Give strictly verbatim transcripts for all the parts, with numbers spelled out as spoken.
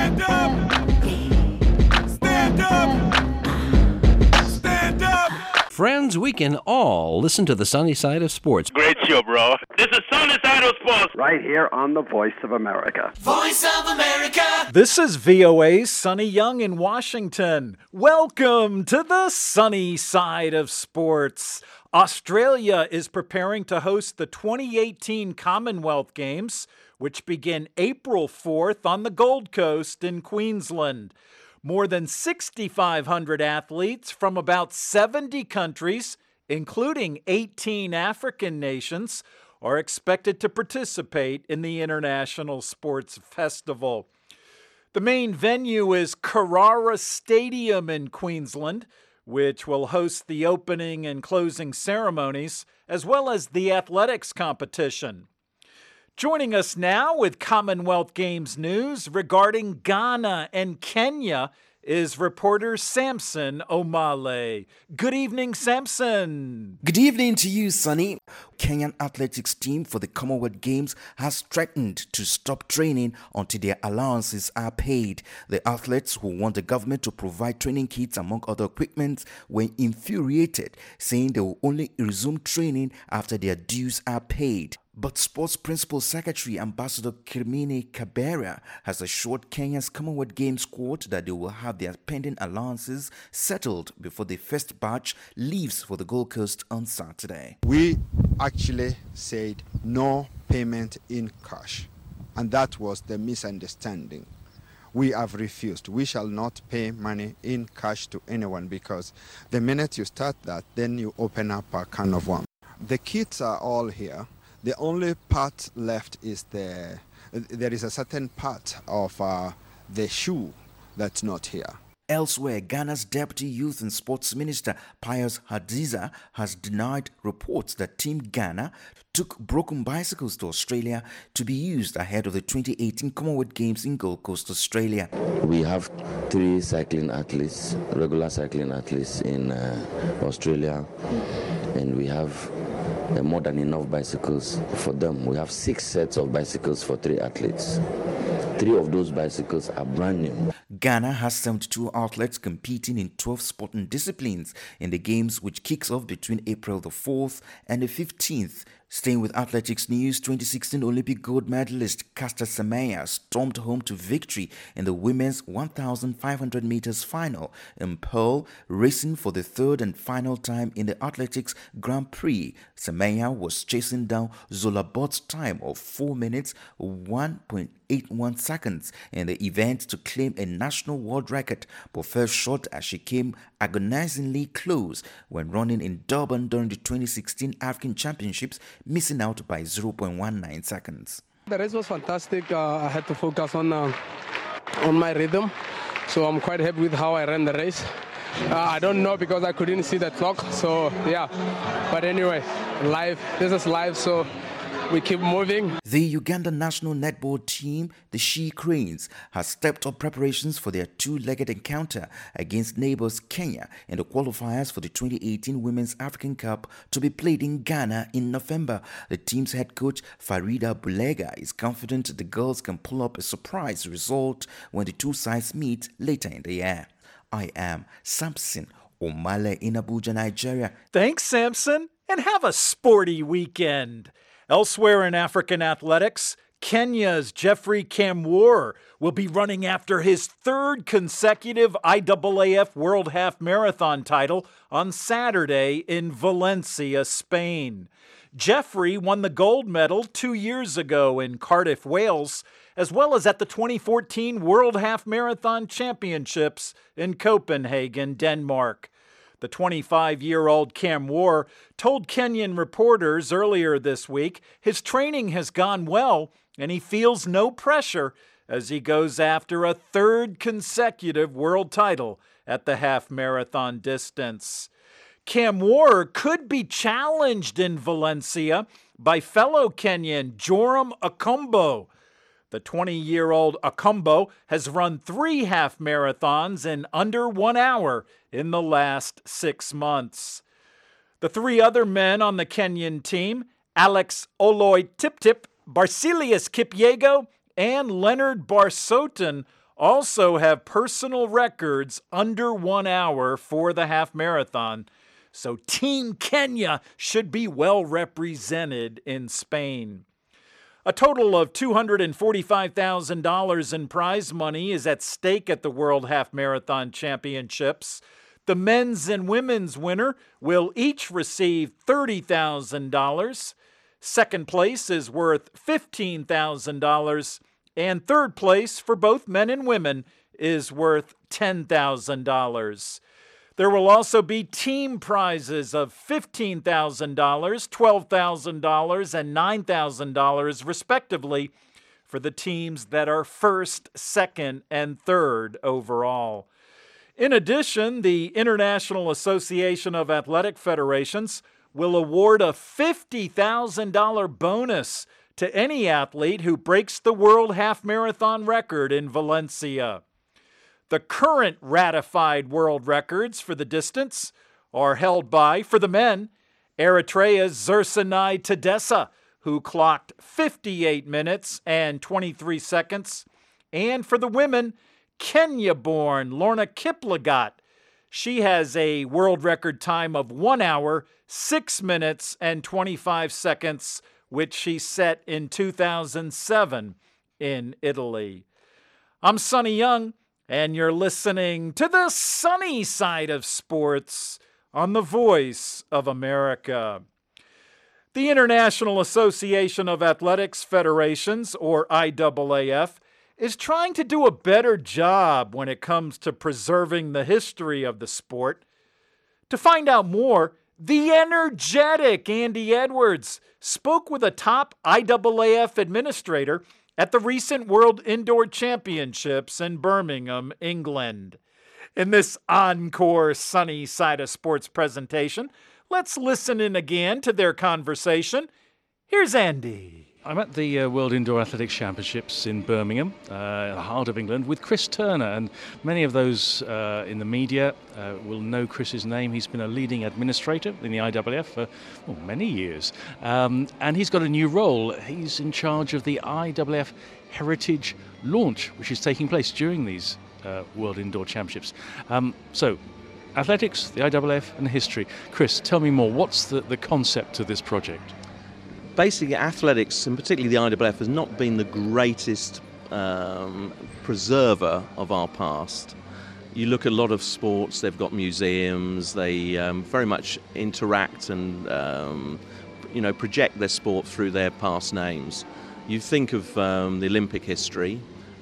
Stand up! Stand up! Stand up! Friends, we can all listen to the sunny side of sports. Great show, bro. This is Sunny Side of Sports. Right here on the Voice of America. Voice of America! This is V O A's Sonny Young in Washington. Welcome to the sunny side of sports. Australia is preparing to host the twenty eighteen Commonwealth Games, which begin April fourth on the Gold Coast in Queensland. More than six thousand five hundred athletes from about seventy countries, including eighteen African nations, are expected to participate in the International Sports Festival. The main venue is Carrara Stadium in Queensland, which will host the opening and closing ceremonies, as well as the athletics competition. Joining us now with Commonwealth Games news regarding Ghana and Kenya is reporter Samson Omale. Good evening, Samson. Good evening to you, Sonny. Kenyan athletics team for the Commonwealth Games has threatened to stop training until their allowances are paid. The athletes, who want the government to provide training kits among other equipment, were infuriated, saying they will only resume training after their dues are paid. But Sports Principal Secretary Ambassador Kirmini Kabera has assured Kenya's Commonwealth Games squad that they will have their pending allowances settled before the first batch leaves for the Gold Coast on Saturday. We actually said no payment in cash, and that was the misunderstanding. We have refused. We shall not pay money in cash to anyone, because the minute you start that, then you open up a can of worms. The kits are all here. The only part left is the, there is a certain part of uh, the shoe that's not here. Elsewhere, Ghana's Deputy Youth and Sports Minister Pius Hadiza has denied reports that Team Ghana took broken bicycles to Australia to be used ahead of the twenty eighteen Commonwealth Games in Gold Coast, Australia. We have three cycling athletes, regular cycling athletes in uh, Australia, and we have uh, more than enough bicycles for them. We have six sets of bicycles for three athletes. Three of those bicycles are brand new. Ghana has seventy-two athletes competing in twelve sporting disciplines in the Games, which kicks off between April the fourth and the fifteenth. Staying with athletics news, twenty sixteen Olympic gold medalist Caster Semenya stormed home to victory in the women's one thousand five hundred meters final in Pearl, racing for the third and final time in the athletics Grand Prix. Semenya was chasing down Zola Bott's time of four minutes, one point eight one seconds in the event to claim a national world record, but fell short as she came agonizingly close when running in Durban during the twenty sixteen African Championships, missing out by zero point one nine seconds. The race was fantastic. Uh, I had to focus on uh, on my rhythm, so I'm quite happy with how I ran the race. Uh, I don't know because I couldn't see the clock, so yeah. But anyway, live. This is live, so we keep moving. The Uganda national netball team, the She Cranes, has stepped up preparations for their two-legged encounter against neighbors Kenya in the qualifiers for the twenty eighteen Women's African Cup to be played in Ghana in November. The team's head coach, Farida Bulega, is confident the girls can pull up a surprise result when the two sides meet later in the year. I am Samson Omale in Abuja, Nigeria. Thanks, Samson, and have a sporty weekend. Elsewhere in African athletics, Kenya's Jeffrey Kamworor will be running after his third consecutive I A A F World Half Marathon title on Saturday in Valencia, Spain. Jeffrey won the gold medal two years ago in Cardiff, Wales, as well as at the twenty fourteen World Half Marathon Championships in Copenhagen, Denmark. The twenty-five-year-old Kamworor told Kenyan reporters earlier this week his training has gone well and he feels no pressure as he goes after a third consecutive world title at the half marathon distance. Kamworor could be challenged in Valencia by fellow Kenyan Joram Akombo. The twenty-year-old Akombo has run three half marathons in under one hour in the last six months. The three other men on the Kenyan team, Alex Oloy Tiptip, Barsilius Kipyego, and Leonard Barsotin, also have personal records under one hour for the half marathon. So Team Kenya should be well represented in Spain. A total of two hundred forty-five thousand dollars in prize money is at stake at the World Half Marathon Championships. The men's and women's winner will each receive thirty thousand dollars. Second place is worth fifteen thousand dollars. And third place for both men and women is worth ten thousand dollars. There will also be team prizes of fifteen thousand dollars, twelve thousand dollars, and nine thousand dollars, respectively, for the teams that are first, second, and third overall. In addition, the International Association of Athletic Federations will award a fifty thousand dollars bonus to any athlete who breaks the world half marathon record in Valencia. The current ratified world records for the distance are held by, for the men, Eritrea's Zersanai Tedessa, who clocked fifty-eight minutes and twenty-three seconds, and for the women, Kenya-born Lorna Kiplagat. She has a world record time of one hour, six minutes, and twenty-five seconds, which she set in two thousand seven in Italy. I'm Sonny Young, and you're listening to the sunny side of sports on the Voice of America. The International Association of Athletics Federations, or I A A F, is trying to do a better job when it comes to preserving the history of the sport. To find out more, the energetic Andy Edwards spoke with a top I A A F administrator at the recent World Indoor Championships in Birmingham, England. In this encore sunny side of sports presentation, let's listen in again to their conversation. Here's Andy. I'm at the uh, World Indoor Athletics Championships in Birmingham, uh, the heart of England, with Chris Turner. And many of those uh, in the media uh, will know Chris's name. He's been a leading administrator in the I A A F for well, many years. Um, and he's got a new role. He's in charge of the I A A F Heritage launch, which is taking place during these uh, World Indoor Championships. Um, so, athletics, the I A A F, and history. Chris, tell me more. What's the, the concept of this project? Basically, athletics, and particularly the I A A F, has not been the greatest um, preserver of our past. You look at a lot of sports, they've got museums, they um, very much interact and um, you know, project their sport through their past names. You think of um, the Olympic history,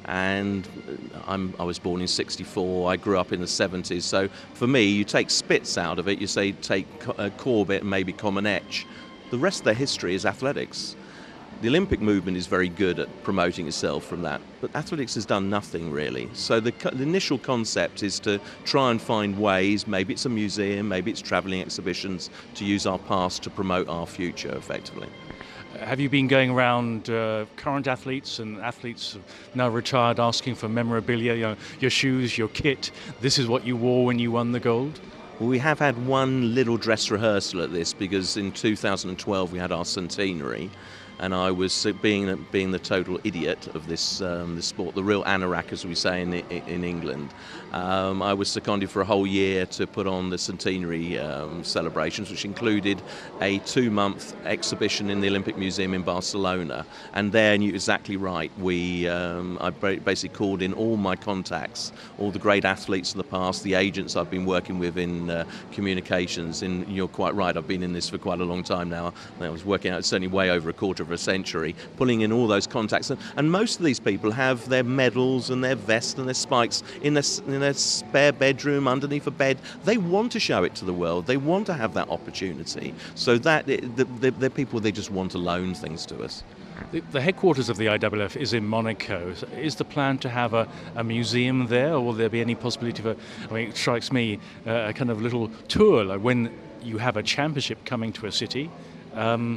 and I'm, I was born in sixty-four, I grew up in the seventies, so for me, you take Spitz out of it, you say take uh, Corbett and maybe Comaneci. The rest of their history is athletics. The Olympic movement is very good at promoting itself from that, but athletics has done nothing really. So the, the initial concept is to try and find ways, maybe it's a museum, maybe it's travelling exhibitions, to use our past to promote our future effectively. Have you been going around uh, current athletes and athletes now retired asking for memorabilia, you know, your shoes, your kit, this is what you wore when you won the gold? Well, we have had one little dress rehearsal at this because in two thousand twelve we had our centenary, and I was being being the total idiot of this um, this sport, the real anorak, as we say in in England. Um, I was seconded for a whole year to put on the centenary um, celebrations, which included a two-month exhibition in the Olympic Museum in Barcelona. And there, and you're exactly right, we um, I basically called in all my contacts, all the great athletes of the past, the agents I've been working with in uh, communications. And you're quite right, I've been in this for quite a long time now. I was working out certainly way over a quarter of a century, pulling in all those contacts. And, and most of these people have their medals and their vests and their spikes in their, in their spare bedroom underneath a bed. They want to show it to the world. They want to have that opportunity. So that the, they're people, they just want to loan things to us. The, the headquarters of the I A A F is in Monaco. Is the plan to have a, a museum there, or will there be any possibility for, I mean, it strikes me, uh, a kind of little tour, like when you have a championship coming to a city, um,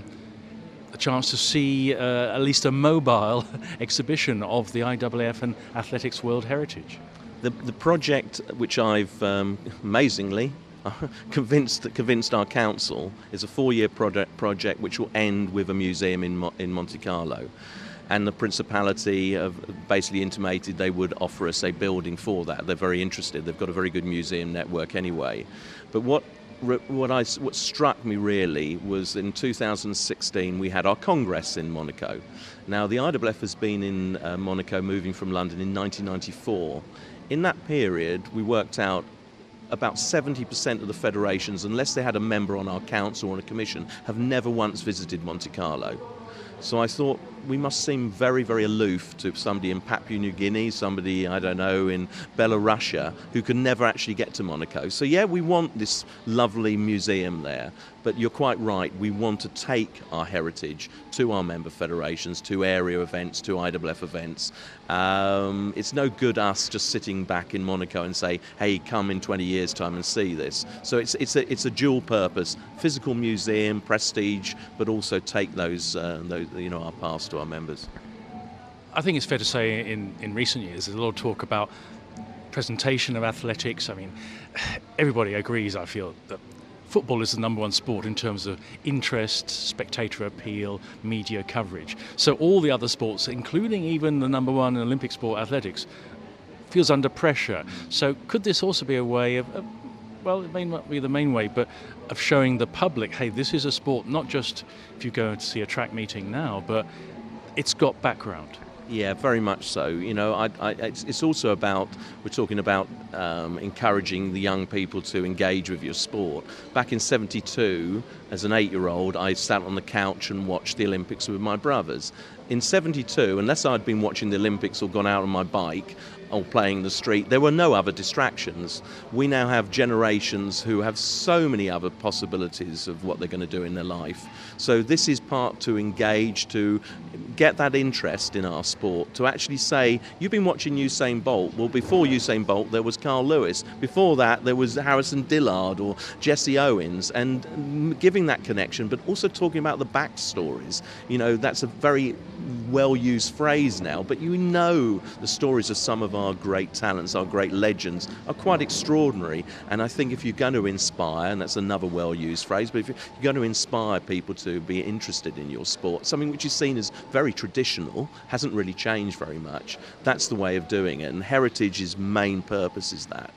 a chance to see uh, at least a mobile exhibition of the I A A F and athletics world heritage? The, the project, which I've um, amazingly convinced convinced our council, is a four-year project project which will end with a museum in Mo- in Monte Carlo. and the Principality have basically intimated they would offer us a building for that. They're very interested. They've got a very good museum network anyway. But what what I what struck me really was in two thousand sixteen we had our Congress in Monaco. Now the I W F has been in uh, Monaco, moving from London in nineteen ninety-four. In that period, we worked out about seventy percent of the federations, unless they had a member on our council or on a commission, have never once visited Monte Carlo. So I thought we must seem very, very aloof to somebody in Papua New Guinea, somebody, I don't know, in Belarus, who can never actually get to Monaco. So yeah, we want this lovely museum there, but you're quite right, we want to take our heritage to our member federations, to area events, to I W F events. Um, it's no good us just sitting back in Monaco and say, hey, come in twenty years' time and see this. So it's it's a, it's a dual purpose, physical museum, prestige, but also take those, uh, those you know, our past to our members. I think it's fair to say in, in recent years there's a lot of talk about presentation of athletics. I mean, everybody agrees, I feel, that football is the number one sport in terms of interest, spectator appeal, media coverage. So all the other sports, including even the number one Olympic sport, athletics, feels under pressure. So could this also be a way of, of well, it may not be the main way, but of showing the public, hey, this is a sport, not just if you go to see a track meeting now, but it's got background. Yeah, very much so. You know, I, I, it's, it's also about, we're talking about um, encouraging the young people to engage with your sport. Back in seventy-two, as an eight-year-old, I sat on the couch and watched the Olympics with my brothers. In seventy-two, unless I'd been watching the Olympics or gone out on my bike or playing the street, there were no other distractions. We now have generations who have so many other possibilities of what they're going to do in their life. So this is part to engage, to get that interest in our sport, to actually say, you've been watching Usain Bolt. Well, before Usain Bolt, there was Carl Lewis. Before that, there was Harrison Dillard or Jesse Owens, and giving that connection, but also talking about the backstories. You know, that's a very well-used phrase now, but you know the stories of some of our great talents, our great legends, are quite extraordinary. And I think if you're going to inspire, and that's another well-used phrase, but if you're going to inspire people to be interested in your sport, something which is seen as very traditional, hasn't really changed very much, that's the way of doing it. And Heritage's main purpose is that.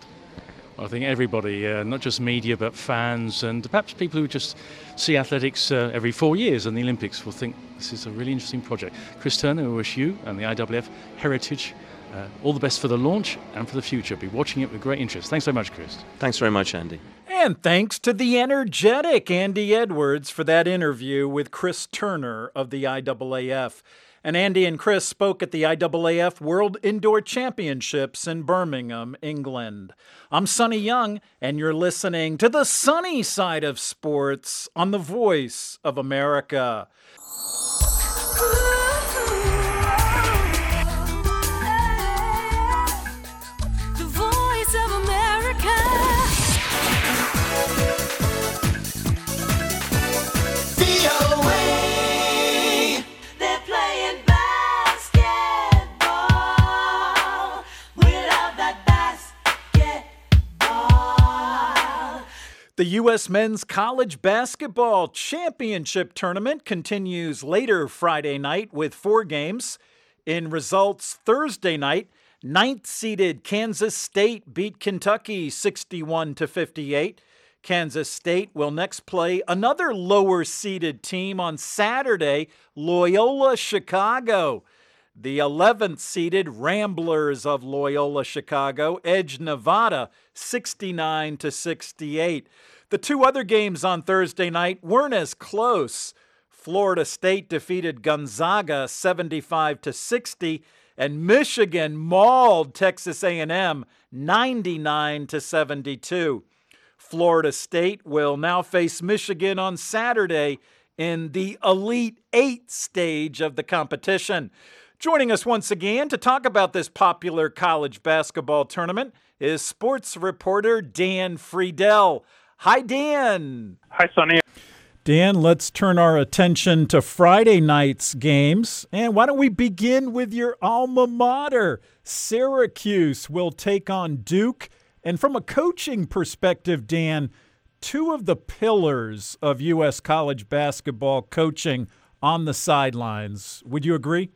I think everybody, uh, not just media, but fans and perhaps people who just see athletics uh, every four years and the Olympics will think this is a really interesting project. Chris Turner, we wish you and the I W F Heritage uh, all the best for the launch and for the future. Be watching it with great interest. Thanks so much, Chris. Thanks very much, Andy. And thanks to the energetic Andy Edwards for that interview with Chris Turner of the I A A F. And Andy and Chris spoke at the I A A F World Indoor Championships in Birmingham, England. I'm Sonny Young, and you're listening to the sunny side of sports on the Voice of America. The Voice of America. V O A. They're playing basketball. We love that basketball. The U S Men's College Basketball Championship Tournament continues later Friday night with four games. In results Thursday night, ninth-seeded Kansas State beat Kentucky sixty-one to fifty-eight. Kansas State will next play another lower-seeded team on Saturday, Loyola Chicago. The eleventh-seeded Ramblers of Loyola Chicago edged Nevada sixty-nine to sixty-eight. The two other games on Thursday night weren't as close. Florida State defeated Gonzaga seventy-five to sixty, and Michigan mauled Texas A and M ninety-nine to seventy-two. Florida State will now face Michigan on Saturday in the Elite Eight stage of the competition. Joining us once again to talk about this popular college basketball tournament is sports reporter Dan Friedel. Hi, Dan. Hi, Sonny. Dan, let's turn our attention to Friday night's games. And why don't we begin with your alma mater? Syracuse will take on Duke. And from a coaching perspective, Dan, two of the pillars of U S college basketball coaching on the sidelines. Would you agree?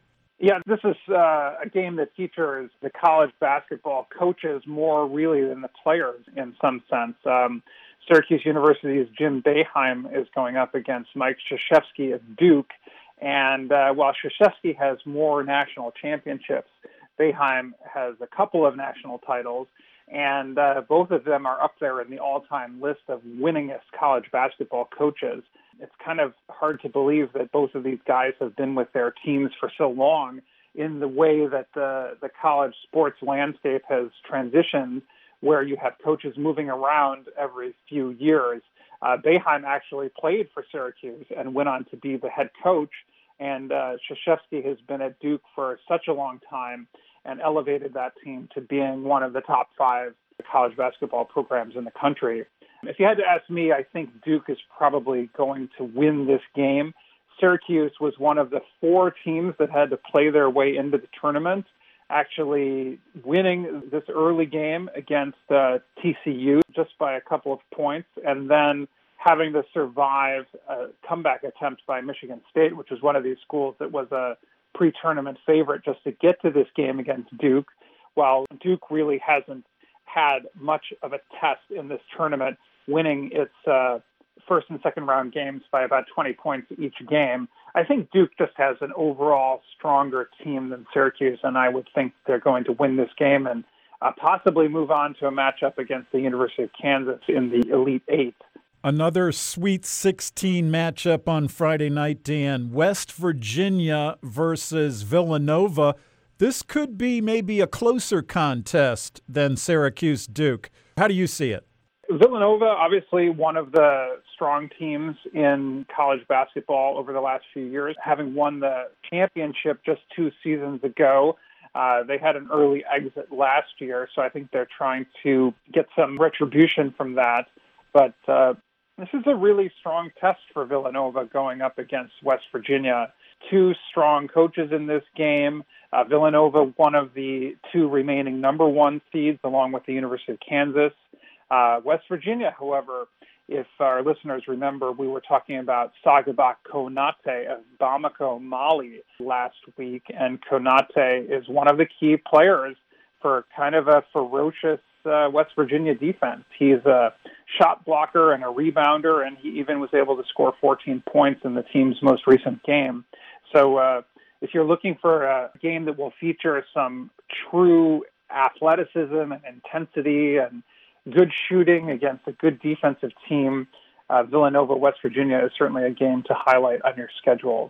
Yeah, this is uh, a game that features the college basketball coaches more really than the players in some sense. Um, Syracuse University's Jim Boeheim is going up against Mike Krzyzewski of Duke. And uh, while Krzyzewski has more national championships, Boeheim has a couple of national titles. And uh, both of them are up there in the all-time list of winningest college basketball coaches. It's kind of hard to believe that both of these guys have been with their teams for so long in the way that the, the college sports landscape has transitioned, where you have coaches moving around every few years. Uh, Boeheim actually played for Syracuse and went on to be the head coach, and uh, Krzyzewski has been at Duke for such a long time and elevated that team to being one of the top five college basketball programs in the country. If you had to ask me, I think Duke is probably going to win this game. Syracuse was one of the four teams that had to play their way into the tournament, actually winning this early game against uh, T C U just by a couple of points, and then having to survive a comeback attempt by Michigan State, which was one of these schools that was a pre-tournament favorite just to get to this game against Duke, while Duke really hasn't had much of a test in this tournament, winning its uh, first and second round games by about twenty points each game. I think Duke just has an overall stronger team than Syracuse, and I would think they're going to win this game and uh, possibly move on to a matchup against the University of Kansas in the Elite Eight. Another Sweet sixteen matchup on Friday night, Dan. West Virginia versus Villanova. This could be maybe a closer contest than Syracuse-Duke. How do you see it? Villanova, obviously one of the strong teams in college basketball over the last few years, having won the championship just two seasons ago. Uh, they had an early exit last year, so I think they're trying to get some retribution from that. But uh, this is a really strong test for Villanova going up against West Virginia. Two strong coaches in this game. Uh, Villanova, one of the two remaining number one seeds, along with the University of Kansas. Uh, West Virginia, however, if our listeners remember, we were talking about Sagabak Konate of Bamako, Mali last week, and Konate is one of the key players for kind of a ferocious uh, West Virginia defense. He's a shot blocker and a rebounder, and he even was able to score fourteen points in the team's most recent game. So uh, if you're looking for a game that will feature some true athleticism and intensity and good shooting against a good defensive team, uh, Villanova, West Virginia is certainly a game to highlight on your schedule.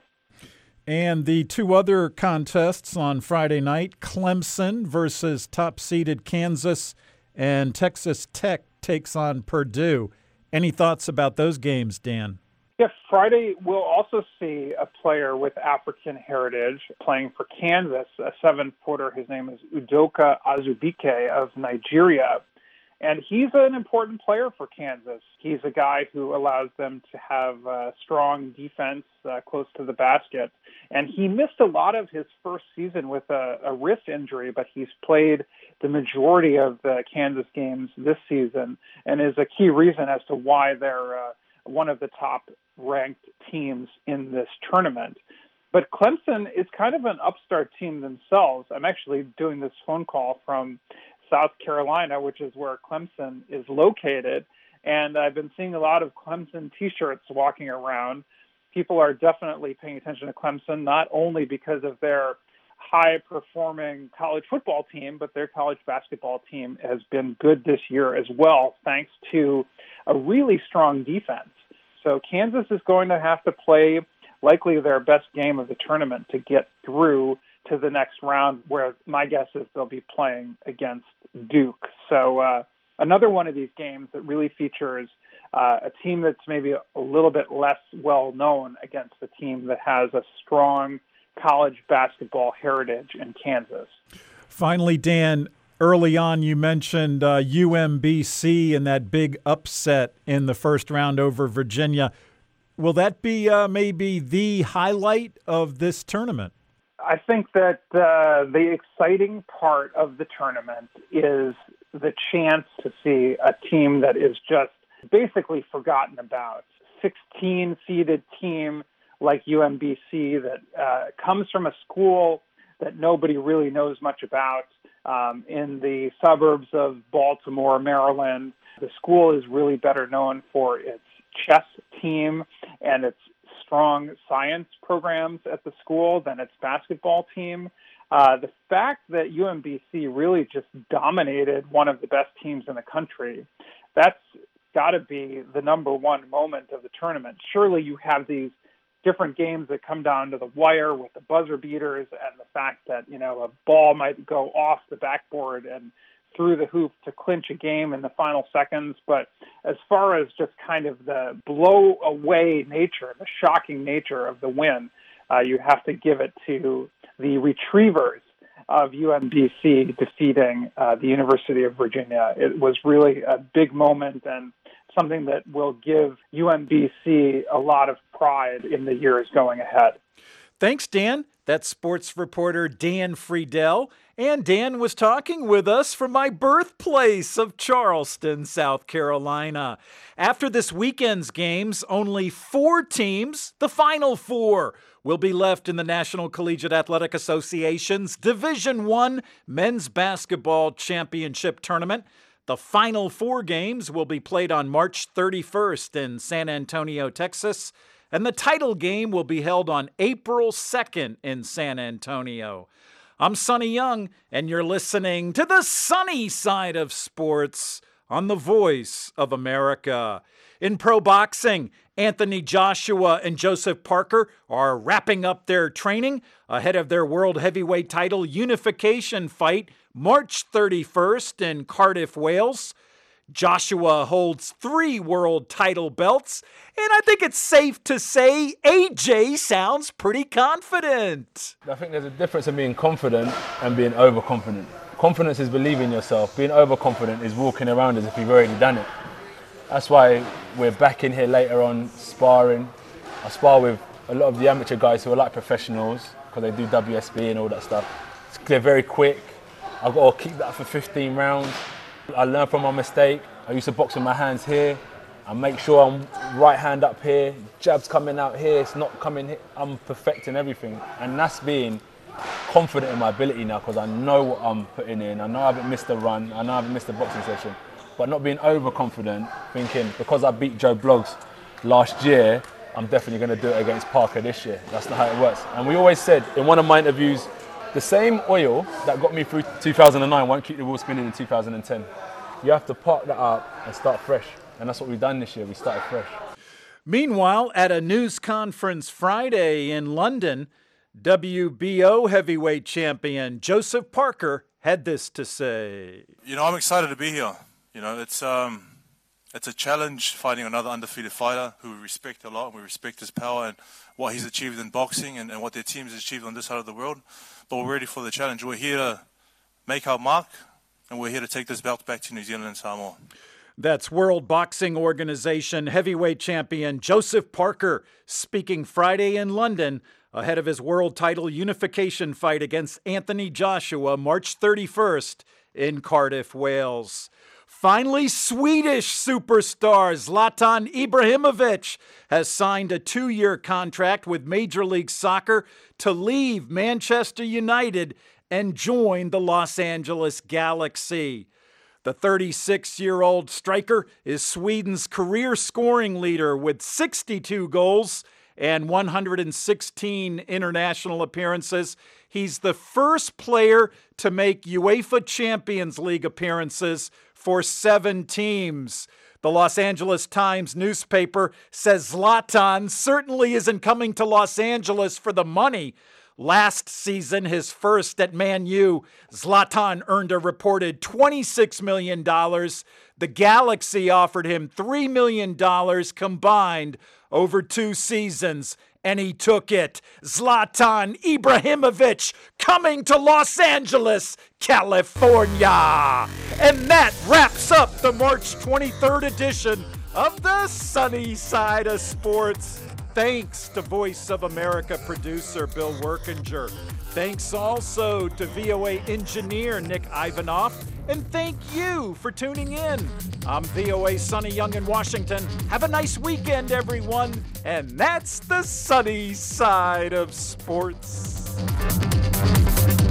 And the two other contests on Friday night, Clemson versus top-seeded Kansas, and Texas Tech takes on Purdue. Any thoughts about those games, Dan? Yeah, Friday we'll also see a player with African heritage playing for Kansas, a seven-footer. His name is Udoka Azubike of Nigeria. And he's an important player for Kansas. He's a guy who allows them to have a strong defense uh, close to the basket. And he missed a lot of his first season with a, a wrist injury, but he's played the majority of the Kansas games this season and is a key reason as to why they're uh, one of the top-ranked teams in this tournament. But Clemson is kind of an upstart team themselves. I'm actually doing this phone call from South Carolina, which is where Clemson is located. And I've been seeing a lot of Clemson T-shirts walking around. People are definitely paying attention to Clemson, not only because of their high-performing college football team, but their college basketball team has been good this year as well, thanks to a really strong defense. So Kansas is going to have to play likely their best game of the tournament to get through to the next round, where my guess is they'll be playing against Duke. So uh, another one of these games that really features uh, a team that's maybe a little bit less well-known against a team that has a strong college basketball heritage in Kansas. Finally, Dan, early on you mentioned uh, U M B C and that big upset in the first round over Virginia. Will that be uh, maybe the highlight of this tournament? I think that uh, the exciting part of the tournament is the chance to see a team that is just basically forgotten about. sixteen-seeded team like U M B C that uh, comes from a school that nobody really knows much about. Um, in the suburbs of Baltimore, Maryland, the school is really better known for its chess team and its strong science programs at the school than its basketball team. Uh, the fact that U M B C really just dominated one of the best teams in the country, that's got to be the number one moment of the tournament. Surely you have these different games that come down to the wire with the buzzer beaters and the fact that, you know, a ball might go off the backboard and through the hoop to clinch a game in the final seconds. But as far as just kind of the blow away nature, the shocking nature of the win, uh, you have to give it to the Retrievers of U M B C defeating uh, the University of Virginia. It was really a big moment and something that will give U M B C a lot of pride in the years going ahead. Thanks, Dan. That's sports reporter Dan Friedel. And Dan was talking with us from my birthplace of Charleston, South Carolina. After this weekend's games, only four teams, the final four, will be left in the National Collegiate Athletic Association's Division I Men's Basketball Championship Tournament. The final four games will be played on March thirty-first in San Antonio, Texas, and the title game will be held on April second in San Antonio. I'm Sonny Young, and you're listening to the sunny side of sports on the Voice of America. In pro boxing, Anthony Joshua and Joseph Parker are wrapping up their training ahead of their world heavyweight title unification fight March thirty-first in Cardiff, Wales. Joshua holds three world title belts, and I think it's safe to say A J sounds pretty confident. I think there's a difference in being confident and being overconfident. Confidence is believing in yourself. Being overconfident is walking around as if you've already done it. That's why we're back in here later on sparring. I spar with a lot of the amateur guys who are like professionals because they do W S B and all that stuff. They're very quick. I've got to keep that for fifteen rounds. I learn from my mistake. I used to box with my hands here. I make sure I'm right hand up here, jabs coming out here, it's not coming here. I'm perfecting everything. And that's being confident in my ability now because I know what I'm putting in. I know I haven't missed a run. I know I haven't missed a boxing session. But not being overconfident, thinking because I beat Joe Bloggs last year, I'm definitely going to do it against Parker this year. That's not how it works. And we always said in one of my interviews, the same oil that got me through two thousand nine won't keep the wheel spinning in two thousand ten. You have to park that up and start fresh. And that's what we've done this year. We started fresh. Meanwhile, at a news conference Friday in London, W B O heavyweight champion Joseph Parker had this to say. You know, I'm excited to be here. You know, it's um, it's a challenge fighting another undefeated fighter who we respect a lot. We respect his power and what he's achieved in boxing and, and what their team has achieved on this side of the world. But we're ready for the challenge. We're here to make our mark, and we're here to take this belt back to New Zealand and Samoa. That's World Boxing Organization heavyweight champion Joseph Parker speaking Friday in London ahead of his world title unification fight against Anthony Joshua March thirty-first in Cardiff, Wales. Finally, Swedish superstar Zlatan Ibrahimovic has signed a two-year contract with Major League Soccer to leave Manchester United and join the Los Angeles Galaxy. The thirty-six-year-old striker is Sweden's career scoring leader with sixty-two goals and one hundred sixteen international appearances. He's the first player to make UEFA Champions League appearances for seven teams. The Los Angeles Times newspaper says Zlatan certainly isn't coming to Los Angeles for the money. Last season, his first at Man U, Zlatan earned a reported twenty-six million dollars. The Galaxy offered him three million dollars combined over two seasons, and he took it. Zlatan Ibrahimovic coming to Los Angeles, California. And that wraps up the March twenty-third edition of the Sunny Side of Sports. Thanks to Voice of America producer Bill Workinger. Thanks also to V O A engineer Nick Ivanoff. And thank you for tuning in. I'm V O A Sonny Young in Washington. Have a nice weekend, everyone. And that's the Sunny Side of Sports.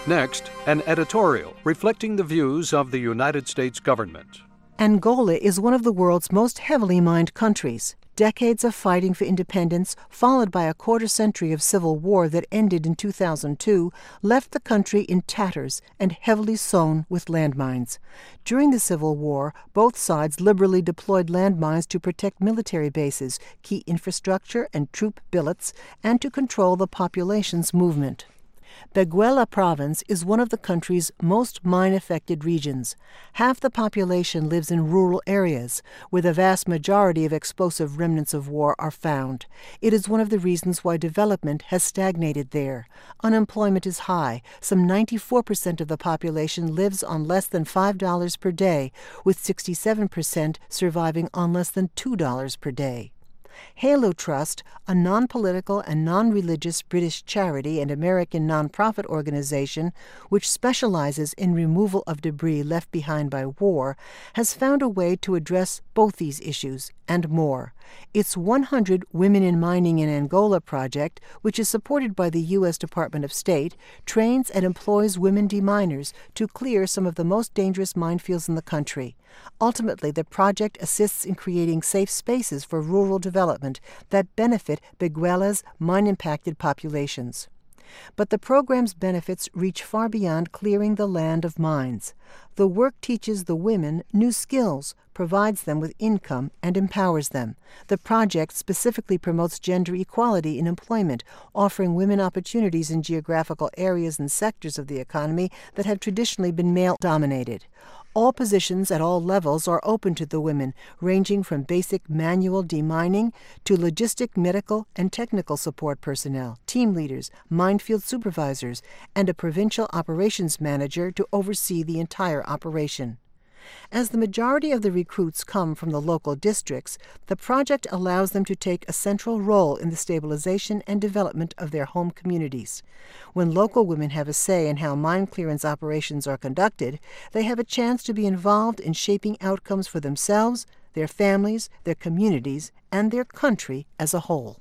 Next, an editorial reflecting the views of the United States government. Angola is one of the world's most heavily mined countries. Decades of fighting for independence, followed by a quarter century of civil war that ended in two thousand two, left the country in tatters and heavily sown with landmines. During the Civil War, both sides liberally deployed landmines to protect military bases, key infrastructure, and troop billets, and to control the population's movement. Benguela Province is one of the country's most mine-affected regions. Half the population lives in rural areas, where the vast majority of explosive remnants of war are found. It is one of the reasons why development has stagnated there. Unemployment is high. Some ninety-four percent of the population lives on less than five dollars per day, with sixty-seven percent surviving on less than two dollars per day. Halo Trust, a non-political and non-religious British charity and American non-profit organization which specializes in removal of debris left behind by war, has found a way to address both these issues and more. Its one hundred Women in Mining in Angola project, which is supported by the U S Department of State, trains and employs women deminers to clear some of the most dangerous minefields in the country. Ultimately, the project assists in creating safe spaces for rural development that benefit Benguela's mine-impacted populations. But the program's benefits reach far beyond clearing the land of mines. The work teaches the women new skills, provides them with income, and empowers them. The project specifically promotes gender equality in employment, offering women opportunities in geographical areas and sectors of the economy that have traditionally been male-dominated. All positions at all levels are open to the women, ranging from basic manual demining to logistic, medical, and technical support personnel, team leaders, minefield supervisors, and a provincial operations manager to oversee the entire operation. As the majority of the recruits come from the local districts, the project allows them to take a central role in the stabilization and development of their home communities. When local women have a say in how mine clearance operations are conducted, they have a chance to be involved in shaping outcomes for themselves, their families, their communities, and their country as a whole.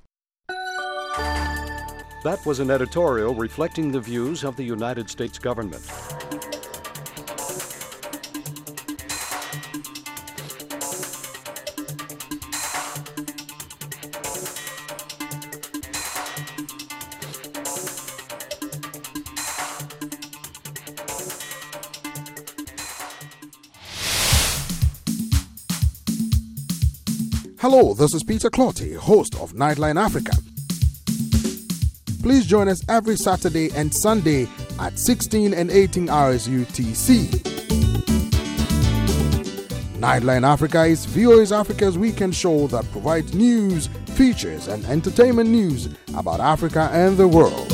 That was an editorial reflecting the views of the United States government. Hello, this is Peter Clotty, host of Nightline Africa. Please join us every Saturday and Sunday at sixteen and eighteen hours U T C. Nightline Africa is V O A's Africa's weekend show that provides news, features, and entertainment news about Africa and the world.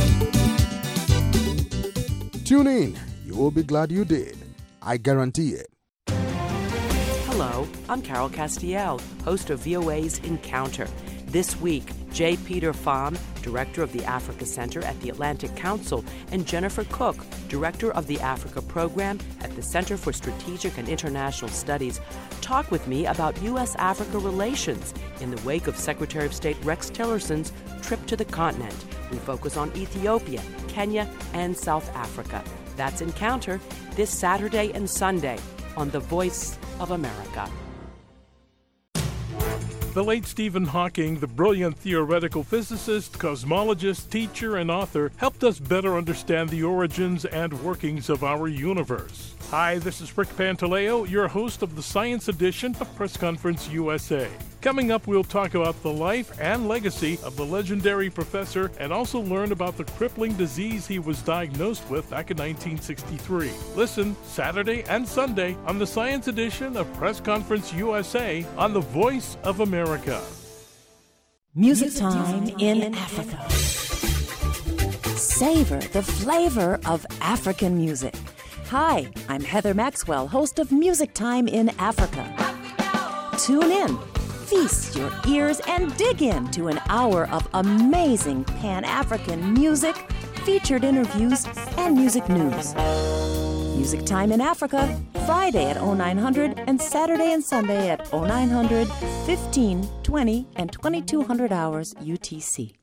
Tune in. You will be glad you did. I guarantee it. Hello, I'm Carol Castiel, host of V O A's Encounter. This week, J. Peter Pham, director of the Africa Center at the Atlantic Council, and Jennifer Cook, director of the Africa Program at the Center for Strategic and International Studies, talk with me about U S Africa relations in the wake of Secretary of State Rex Tillerson's trip to the continent. We focus on Ethiopia, Kenya, and South Africa. That's Encounter this Saturday and Sunday on The Voice of America. The late Stephen Hawking, the brilliant theoretical physicist, cosmologist, teacher, and author, helped us better understand the origins and workings of our universe. Hi, this is Rick Pantaleo, your host of the Science Edition of Press Conference U S A. Coming up, we'll talk about the life and legacy of the legendary professor and also learn about the crippling disease he was diagnosed with back in nineteen sixty-three. Listen Saturday and Sunday on the Science Edition of Press Conference U S A on The Voice of America. Music Time in Africa. Savor the flavor of African music. Hi, I'm Heather Maxwell, host of Music Time in Africa. Tune in, feast your ears, and dig into an hour of amazing Pan-African music, featured interviews, and music news. Music Time in Africa, Friday at oh nine hundred and Saturday and Sunday at oh nine hundred, fifteen, twenty, and twenty-two hundred hours U T C.